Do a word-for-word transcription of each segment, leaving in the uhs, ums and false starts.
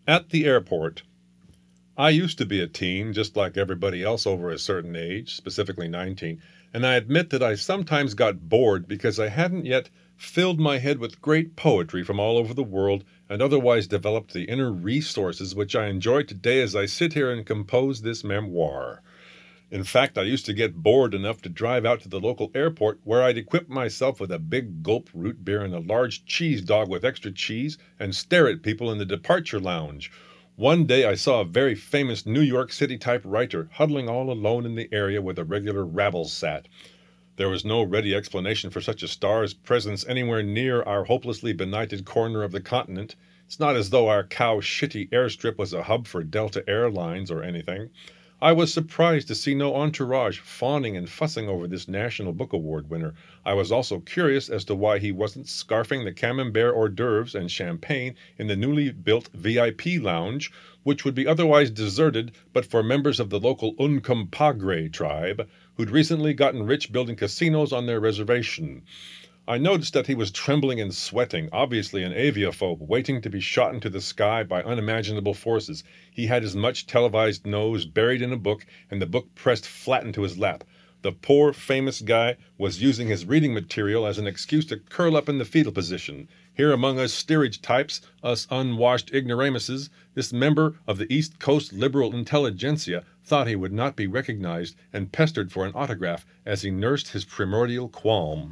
At the airport. I used to be a teen, just like everybody else over a certain age, specifically nineteen, and I admit that I sometimes got bored because I hadn't yet filled my head with great poetry from all over the world and otherwise developed the inner resources which I enjoy today as I sit here and compose this memoir. In fact, I used to get bored enough to drive out to the local airport where I'd equip myself with a big gulp root beer and a large cheese dog with extra cheese and stare at people in the departure lounge. One day I saw a very famous New York City type writer huddling all alone in the area where the regular rabble sat. There was no ready explanation for such a star's presence anywhere near our hopelessly benighted corner of the continent. It's not as though our cow-shitty airstrip was a hub for Delta Airlines or anything. I was surprised to see no entourage fawning and fussing over this National Book Award winner. I was also curious as to why he wasn't scarfing the camembert hors d'oeuvres and champagne in the newly built V I P lounge, which would be otherwise deserted but for members of the local Uncompahgre tribe, who'd recently gotten rich building casinos on their reservation. I noticed that he was trembling and sweating, obviously an aviophobe, waiting to be shot into the sky by unimaginable forces. He had his much televised nose buried in a book, and the book pressed flat into his lap. The poor, famous guy was using his reading material as an excuse to curl up in the fetal position. Here among us steerage types, us unwashed ignoramuses, this member of the East Coast liberal intelligentsia thought he would not be recognized and pestered for an autograph as he nursed his primordial qualm.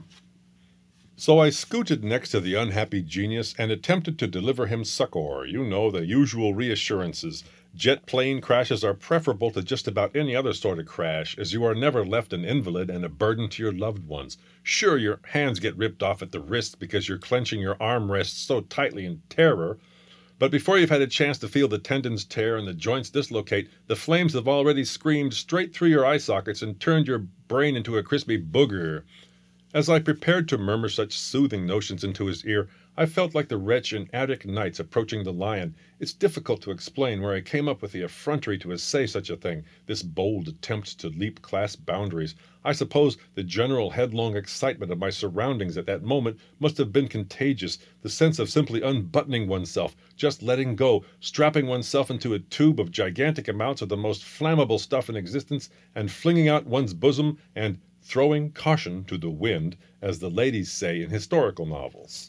So I scooted next to the unhappy genius and attempted to deliver him succor, you know, the usual reassurances. Jet plane crashes are preferable to just about any other sort of crash, as you are never left an invalid and a burden to your loved ones. Sure, your hands get ripped off at the wrists because you're clenching your armrests so tightly in terror, but before you've had a chance to feel the tendons tear and the joints dislocate, the flames have already screamed straight through your eye sockets and turned your brain into a crispy booger. As I prepared to murmur such soothing notions into his ear, I felt like the wretch in Attic Nights approaching the lion. It's difficult to explain where I came up with the effrontery to essay such a thing, this bold attempt to leap class boundaries. I suppose the general headlong excitement of my surroundings at that moment must have been contagious, the sense of simply unbuttoning oneself, just letting go, strapping oneself into a tube of gigantic amounts of the most flammable stuff in existence, and flinging out one's bosom and throwing caution to the wind, as the ladies say in historical novels.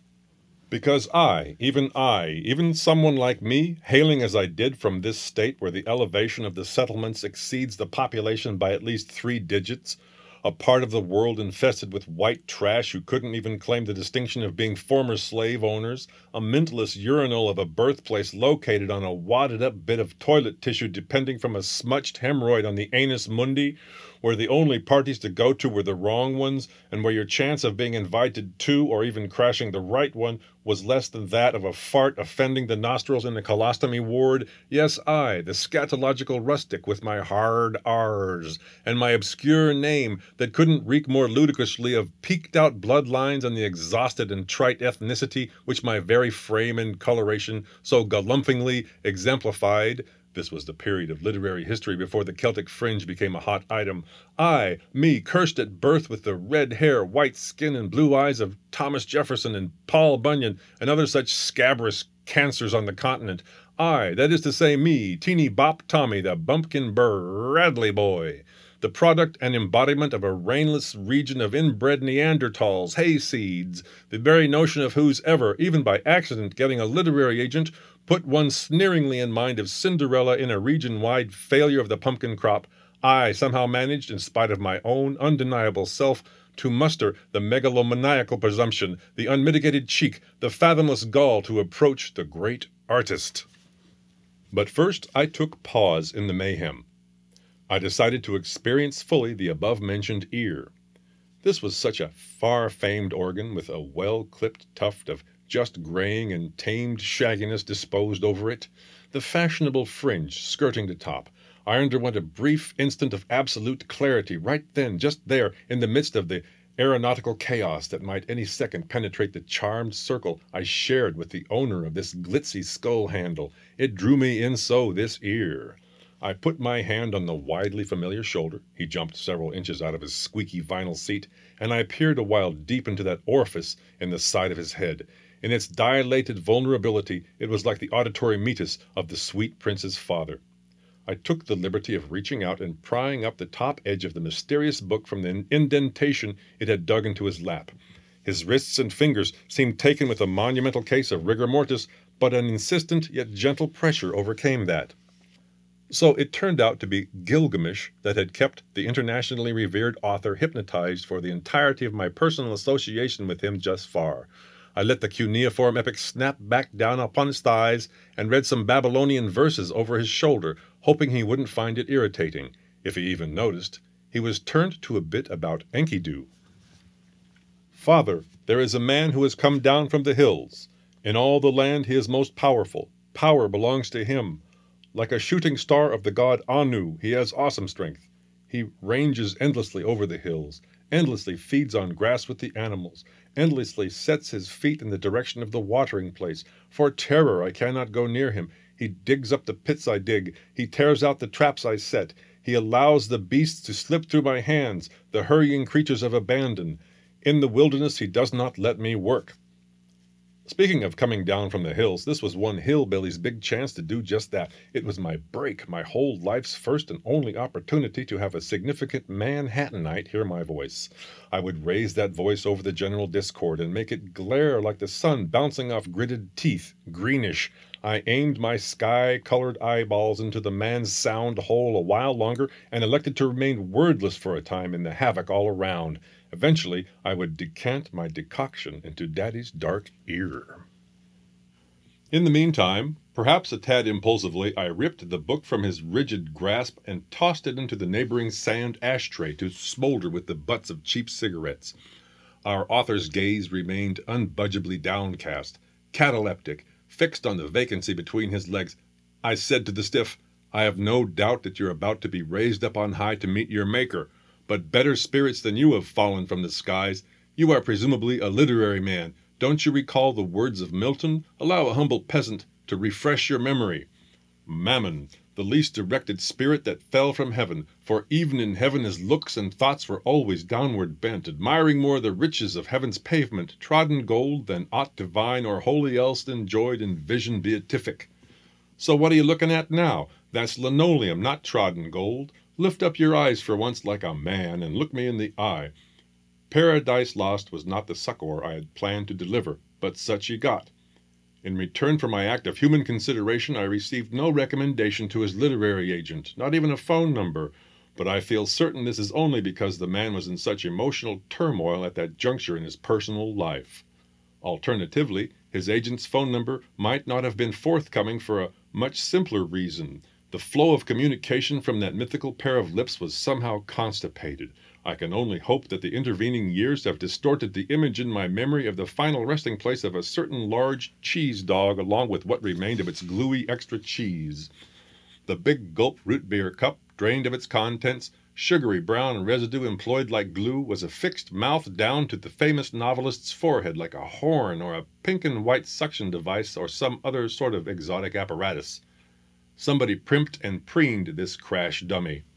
Because I, even I, even someone like me, hailing as I did from this state where the elevation of the settlements exceeds the population by at least three digits, a part of the world infested with white trash who couldn't even claim the distinction of being former slave owners, a mintless urinal of a birthplace located on a wadded-up bit of toilet tissue depending from a smutched hemorrhoid on the anus mundi, where the only parties to go to were the wrong ones, and where your chance of being invited to or even crashing the right one was less than that of a fart offending the nostrils in a colostomy ward. Yes, I, the scatological rustic with my hard R's, and my obscure name that couldn't reek more ludicrously of peaked-out bloodlines and the exhausted and trite ethnicity which my very frame and coloration so galumphingly exemplified. This was the period of literary history before the Celtic fringe became a hot item. I, me, cursed at birth with the red hair, white skin, and blue eyes of Thomas Jefferson and Paul Bunyan and other such scabrous cancers on the continent. I, that is to say me, Teeny Bop Tommy, the Bumpkin Bradley boy, the product and embodiment of a rainless region of inbred Neanderthals, hayseeds, the very notion of whose ever, even by accident, getting a literary agent put one sneeringly in mind of Cinderella in a region-wide failure of the pumpkin crop. I somehow managed, in spite of my own undeniable self, to muster the megalomaniacal presumption, the unmitigated cheek, the fathomless gall to approach the great artist. But first I took pause in the mayhem. I decided to experience fully the above-mentioned ear. This was such a far-famed organ with a well-clipped tuft of just graying and tamed shagginess disposed over it, the fashionable fringe skirting the top. I underwent a brief instant of absolute clarity right then, just there, in the midst of the aeronautical chaos that might any second penetrate the charmed circle I shared with the owner of this glitzy skull handle. It drew me in so, this ear. I put my hand on the widely familiar shoulder. He jumped several inches out of his squeaky vinyl seat, and I peered a while deep into that orifice in the side of his head. In its dilated vulnerability, it was like the auditory meatus of the sweet prince's father. I took the liberty of reaching out and prying up the top edge of the mysterious book from the indentation it had dug into his lap. His wrists and fingers seemed taken with a monumental case of rigor mortis, but an insistent yet gentle pressure overcame that. So it turned out to be Gilgamesh that had kept the internationally revered author hypnotized for the entirety of my personal association with him thus far. I let the cuneiform epic snap back down upon his thighs and read some Babylonian verses over his shoulder, hoping he wouldn't find it irritating. If he even noticed, he was turned to a bit about Enkidu. "Father, there is a man who has come down from the hills. In all the land he is most powerful. Power belongs to him. Like a shooting star of the god Anu, he has awesome strength. He ranges endlessly over the hills, endlessly feeds on grass with the animals, endlessly sets his feet in the direction of the watering place. For terror I cannot go near him. He digs up the pits I dig. He tears out the traps I set. He allows the beasts to slip through my hands, the hurrying creatures of abandon. In the wilderness he does not let me work." Speaking of coming down from the hills, this was one hillbilly's big chance to do just that. It was my break, my whole life's first and only opportunity to have a significant Manhattanite hear my voice. I would raise that voice over the general discord and make it glare like the sun bouncing off gritted teeth, greenish. I aimed my sky-colored eyeballs into the man's sound hole a while longer and elected to remain wordless for a time in the havoc all around. Eventually, I would decant my decoction into Daddy's dark ear. In the meantime, perhaps a tad impulsively, I ripped the book from his rigid grasp and tossed it into the neighboring sand ashtray to smolder with the butts of cheap cigarettes. Our author's gaze remained unbudgeably downcast, cataleptic, fixed on the vacancy between his legs. I said to the stiff, "I have no doubt that you're about to be raised up on high to meet your maker. But better spirits than you have fallen from the skies. You are presumably a literary man. Don't you recall the words of Milton? Allow a humble peasant to refresh your memory. Mammon, the least directed spirit that fell from heaven, for even in heaven his looks and thoughts were always downward bent, admiring more the riches of heaven's pavement, trodden gold, than aught divine or holy else enjoyed in vision beatific. So what are you looking at now? That's linoleum, not trodden gold. Lift up your eyes for once like a man, and look me in the eye." Paradise Lost was not the succor I had planned to deliver, but such he got. In return for my act of human consideration, I received no recommendation to his literary agent, not even a phone number, but I feel certain this is only because the man was in such emotional turmoil at that juncture in his personal life. Alternatively, his agent's phone number might not have been forthcoming for a much simpler reason. The flow of communication from that mythical pair of lips was somehow constipated. I can only hope that the intervening years have distorted the image in my memory of the final resting place of a certain large cheese dog along with what remained of its gluey extra cheese. The big gulp root beer cup, drained of its contents, sugary brown residue employed like glue, was affixed mouth down to the famous novelist's forehead like a horn or a pink and white suction device or some other sort of exotic apparatus. Somebody primped and preened this crash dummy.